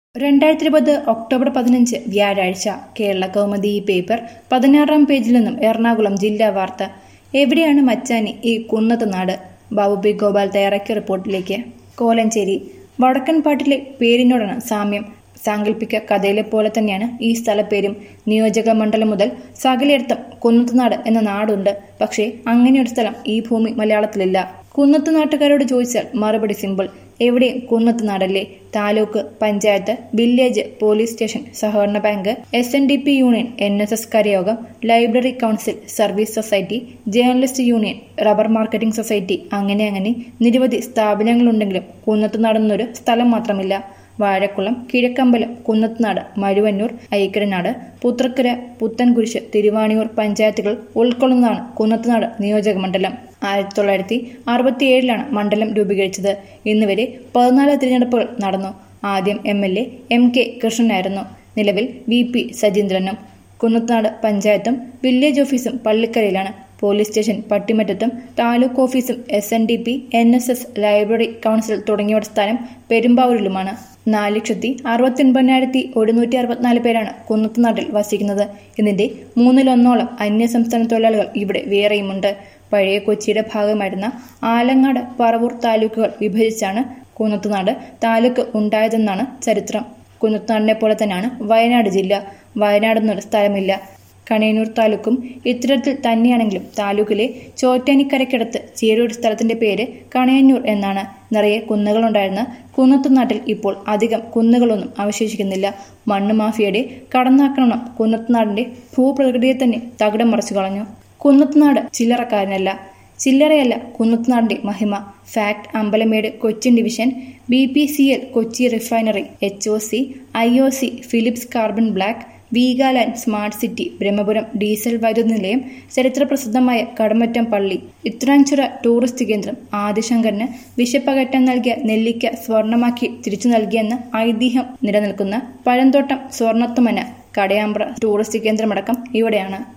2020 October 15 വ്യാഴാഴ്ച Kerala Kaumudi paper 16-ാം പേജിൽ നിന്നും എറണാകുളം ജില്ലാ വാർത്ത. എവിടെയാണ് മച്ചാനി ഈ കുന്നത്ത് നാട്? ബാബു പി ഗോപാൽ തയ്യാറാക്കിയ റിപ്പോർട്ടിലേക്ക്. കോലഞ്ചേരി. വടക്കൻ പാട്ടിലെ പേരിനോടാണ് സാമ്യം. സാങ്കല്പിക കഥയിലെ പോലെ തന്നെയാണ് ഈ സ്ഥലപ്പേരും. നിയോജക മണ്ഡലം മുതൽ സകലയിടത്തും കുന്നത്തുനാട് എന്ന നാടുണ്ട്. പക്ഷേ അങ്ങനെയൊരു സ്ഥലം ഈ ഭൂമി മലയാളത്തിലില്ല. കുന്നത്ത് നാട്ടുകാരോട് ചോദിച്ചാൽ മറുപടി സിമ്പിൾ. എവിടെയും കുന്നത്ത് നാടല്ലേ. Taluk, panchayat, village, police station, സഹകരണ ബാങ്ക്, SNDP യൂണിയൻ, NSS കരയോഗം, library council, service society, journalist union, rubber marketing society, അങ്ങനെ നിരവധി സ്ഥാപനങ്ങളുണ്ടെങ്കിലും കുന്നത്ത് നാടെന്നൊരു സ്ഥലം മാത്രമില്ല. വാഴക്കുളം, കിഴക്കമ്പലം, കുന്നത്തുനാട്, മരുവന്നൂർ, ഐക്കരനാട്, പുത്രക്കര, പുത്തൻകുരിശ്, തിരുവാണിയൂർ പഞ്ചായത്തുകൾ ഉൾക്കൊള്ളുന്നതാണ് കുന്നത്തുനാട് നിയോജക മണ്ഡലം. 1967 മണ്ഡലം രൂപീകരിച്ചത്. ഇന്നുവരെ 14 തിരഞ്ഞെടുപ്പുകൾ നടന്നു. ആദ്യം MLA MK കൃഷ്ണനായിരുന്നു. നിലവിൽ VP സജീന്ദ്രനും. കുന്നത്തുനാട് പഞ്ചായത്തും വില്ലേജ് ഓഫീസും പള്ളിക്കരയിലാണ്. പോലീസ് സ്റ്റേഷൻ പട്ടിമറ്റത്തും താലൂക്ക് ഓഫീസും SNDP, NSS, ലൈബ്രറി കൗൺസിൽ തുടങ്ങിയവരുടെ സ്ഥാനം പെരുമ്പാവൂരിലുമാണ്. 4,69,164 പേരാണ് കുന്നത്തുനാട്ടിൽ വസിക്കുന്നത്. ഇതിന്റെ 1/3 അന്യസംസ്ഥാന തൊഴിലാളികൾ ഇവിടെ വേറെയുമുണ്ട്. പഴയ കൊച്ചിയുടെ ഭാഗമായിരുന്ന ആലങ്ങാട്, പറവൂർ താലൂക്കുകൾ വിഭജിച്ചാണ് കുന്നത്തുനാട് താലൂക്ക് ഉണ്ടായതെന്നാണ് ചരിത്രം. കുന്നത്തുനാടിനെ പോലെ തന്നെയാണ് വയനാട് ജില്ല. വയനാടെന്നൊരു സ്ഥലമില്ല. കണയന്നൂർ താലൂക്കും ഇത്തരത്തിൽ തന്നെയാണെങ്കിലും താലൂക്കിലെ ചോറ്റാനിക്കരയ്ക്കടുത്ത് ചേരൂർ സ്ഥലത്തിന്റെ പേര് കണയന്നൂർ എന്നാണ്. നിറയെ കുന്നുകളുണ്ടായിരുന്ന കുന്നത്തുനാട്ടിൽ ഇപ്പോൾ അധികം കുന്നുകളൊന്നും അവശേഷിക്കുന്നില്ല. മണ്ണ് മാഫിയയുടെ കടന്നാക്രമണം കുന്നത്തുനാടിന്റെ ഭൂപ്രകൃതിയെ തന്നെ തകിടം മറിച്ചു കളഞ്ഞു. കുന്നത്തുനാട് ചില്ലറക്കാരനല്ല. ചില്ലറയല്ല കുന്നത്തുനാടിന്റെ മഹിമ. FACT Ambalamedu Cochin division, BPCL Kochi refinery, HOC, IOC, Philips carbon black, Veegaland smart city, Brahmapuram diesel വൈദ്യുത നിലയം, ചരിത്രപ്രസിദ്ധമായ കടമറ്റം പള്ളി, ഇത്രാഞ്ചുറ ടൂറിസ്റ്റ് കേന്ദ്രം, ആദിശങ്കരന് വിശപ്പകറ്റാൻ നൽകിയ നെല്ലിക്ക സ്വർണമാക്കി തിരിച്ചു നൽകിയെന്ന ഐതിഹ്യം നിലനിൽക്കുന്ന പഴന്തോട്ടം സ്വർണത്തുമന, കടയാമ്പ്ര ടൂറിസ്റ്റ് കേന്ദ്രമടക്കം ഇവിടെയാണ്.